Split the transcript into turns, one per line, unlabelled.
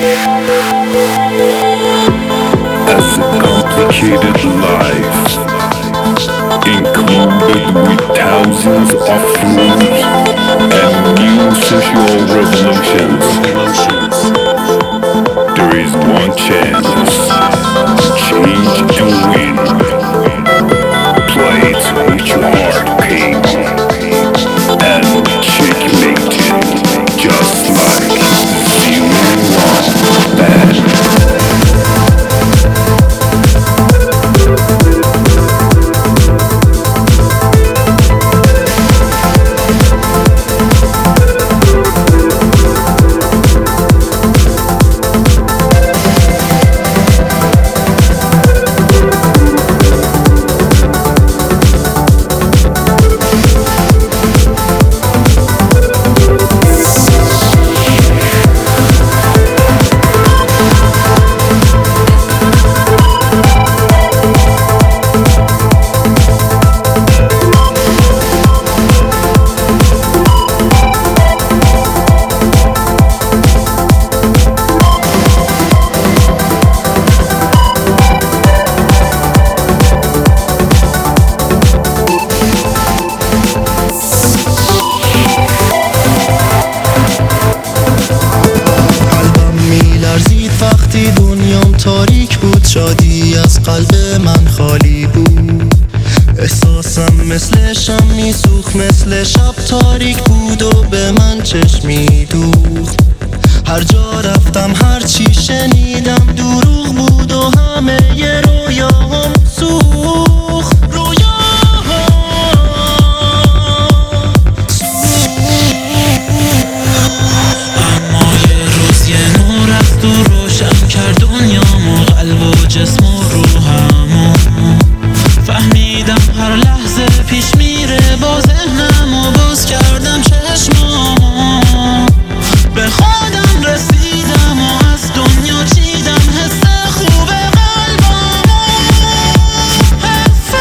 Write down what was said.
As a complicated life, included with thousands of rules and new social revolutions, there is one chance: change and win. Play it with your heart, king, and checkmate it, just like 0-1 bad.
وقتی دنیام تاریک بود، شادی از قلب من خالی بود. احساسم مثل شم میسوخت، مثل شب تاریک بود و به من چشمی دوخت. هر جا رفتم هر چی شنیدم دروغ بود و همه ی رویاهم سوخت. اما یه روز یه نور رفت و روشن کرد دنیامو، قلب و جسم و روحمو. فهمیدم هر لحظه پیش میره با ذهنم و باز کردم چشمامو. به خودم رسیدم و از دنیا چیدم حس خوب قلبامو. حس